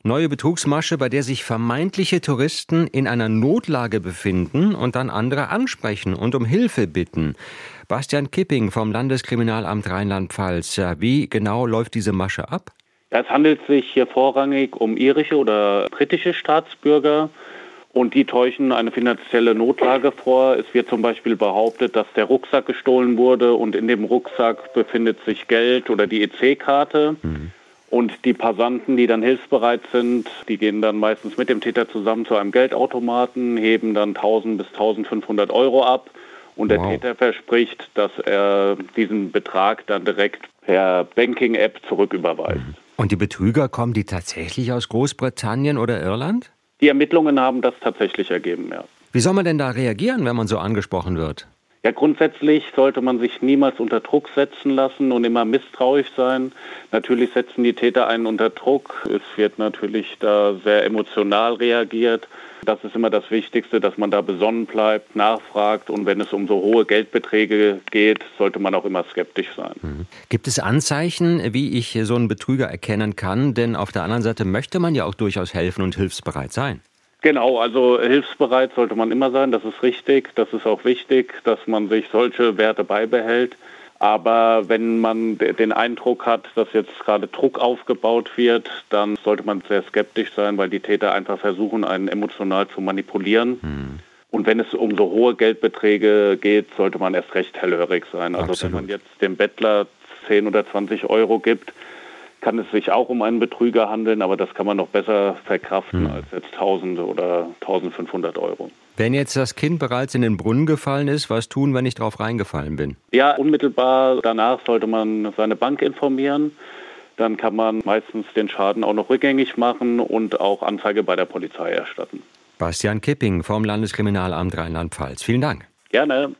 Neue Betrugsmasche, bei der sich vermeintliche Touristen in einer Notlage befinden und dann andere ansprechen und um Hilfe bitten. Bastian Kipping vom Landeskriminalamt Rheinland-Pfalz. Wie genau läuft diese Masche ab? Es handelt sich hier vorrangig um irische oder britische Staatsbürger. Und die täuschen eine finanzielle Notlage vor. Es wird zum Beispiel behauptet, dass der Rucksack gestohlen wurde und in dem Rucksack befindet sich Geld oder die EC-Karte. Und die Passanten, die dann hilfsbereit sind, die gehen dann meistens mit dem Täter zusammen zu einem Geldautomaten, heben dann 1.000 bis 1.500 Euro ab. Und der Täter verspricht, dass er diesen Betrag dann direkt per Banking-App zurücküberweist. Und die Betrüger, kommen die tatsächlich aus Großbritannien oder Irland? Die Ermittlungen haben das tatsächlich ergeben, ja. Wie soll man denn da reagieren, wenn man so angesprochen wird? Ja, grundsätzlich sollte man sich niemals unter Druck setzen lassen und immer misstrauisch sein. Natürlich setzen die Täter einen unter Druck. Es wird natürlich da sehr emotional reagiert. Das ist immer das Wichtigste, dass man da besonnen bleibt, nachfragt. Und wenn es um so hohe Geldbeträge geht, sollte man auch immer skeptisch sein. Gibt es Anzeichen, wie ich so einen Betrüger erkennen kann? Denn auf der anderen Seite möchte man ja auch durchaus helfen und hilfsbereit sein. Genau, also hilfsbereit sollte man immer sein, das ist richtig. Das ist auch wichtig, dass man sich solche Werte beibehält. Aber wenn man den Eindruck hat, dass jetzt gerade Druck aufgebaut wird, dann sollte man sehr skeptisch sein, weil die Täter einfach versuchen, einen emotional zu manipulieren. Und wenn es um so hohe Geldbeträge geht, sollte man erst recht hellhörig sein. Also Absolut. wenn man jetzt dem Bettler 10 oder 20 Euro gibt, kann es sich auch um einen Betrüger handeln, aber das kann man noch besser verkraften als jetzt 1.000 oder 1.500 Euro. Wenn jetzt das Kind bereits in den Brunnen gefallen ist, was tun, wenn ich drauf reingefallen bin? Ja, unmittelbar danach sollte man seine Bank informieren. Dann kann man meistens den Schaden auch noch rückgängig machen und auch Anzeige bei der Polizei erstatten. Bastian Kipping vom Landeskriminalamt Rheinland-Pfalz. Vielen Dank. Gerne.